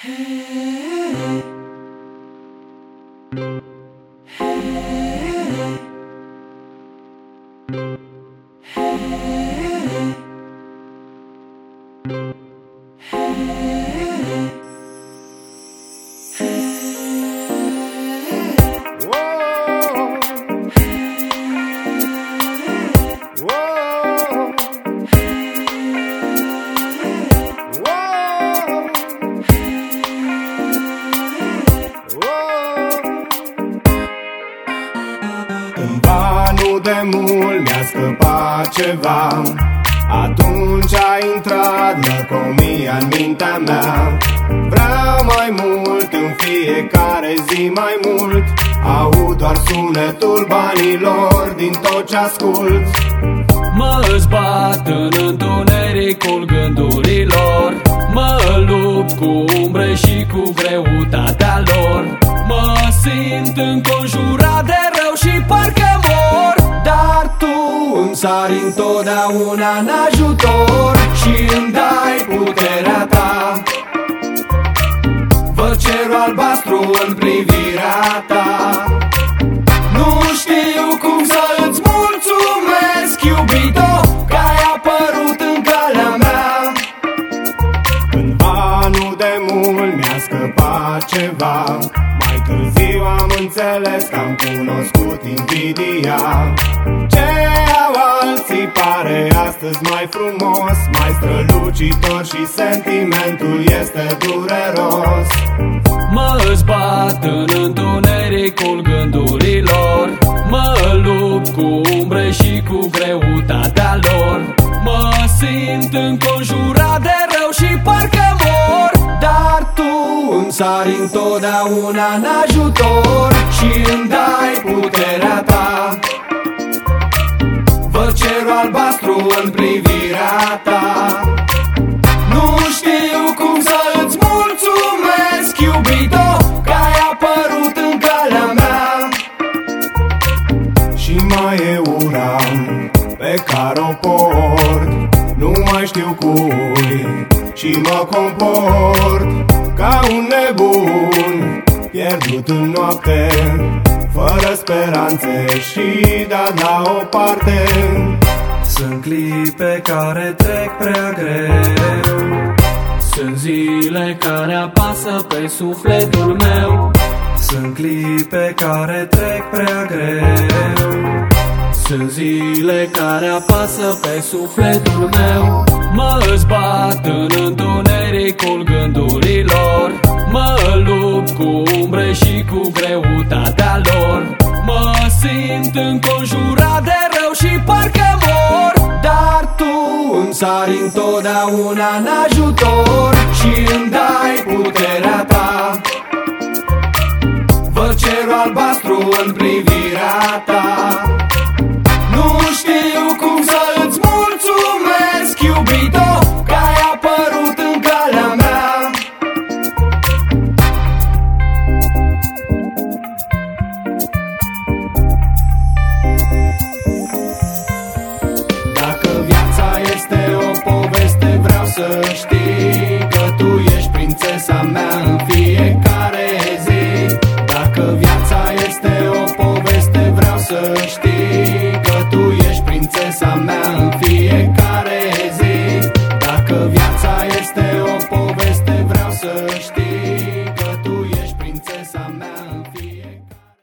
Cândva, nu de mult, mi-a scăpat ceva. Atunci a intrat lăcomia în mintea mea. Vreau mai mult, în fiecare zi mai mult. Aud doar sunetul banilor din tot ce ascult. Mă zbat în întunericul gândurilor. Mă lupt cu umbre și cu greutatea lor. Mă simt înconjurat de rău și parcă mor. Dar tu îmi sari întotdeauna în ajutor și îmi dai puterea ta. Văd cerul albastru în privirea ta. Nu știu cum să îți mulțumesc, iubito, că ai apărut în calea mea. Cândva, nu de mult, mi-a scăpat ceva. Mai târziu am înțeles că am cunoscut invidia. Ce au alții pare astăzi mai frumos, mai strălucitor și sentimentul este dureros. Mă zbat în întunericul gândurilor. Mă lupt cu umbre și cu greutatea lor. Mă simt înconjurat de rău și parcă mor. Dar tu îmi sari întotdeauna în ajutor și îmi dai puterea ta. Văd cerul albastru în privirea ta. Nu știu cum să îți mulțumesc, iubito, că ai apărut în calea mea. Și mai e ura pe care o port, nu mai știu cui și mă comport ca un nebun pierdut în noapte, fără speranțe și dat la o parte. Sunt clipe care trec prea greu. Sunt zile care apasă pe sufletul meu. Sunt clipe care trec prea greu. Sunt zile care apasă pe sufletul meu. Mă zbat în întunericul gândurilor. Mă lupt cu umbre și cu greutatea lor. Mă simt înconjurat de rău și parcă mor. Dar tu îmi sari întotdeauna în ajutor și îmi dai puterea ta. Văd cerul albastru în privirea ta. Nu știu cum să îți mulțumesc, iubito, că ai apărut în calea mea. Dacă viața este o poveste, vreau să știi că tu ești prințesa mea.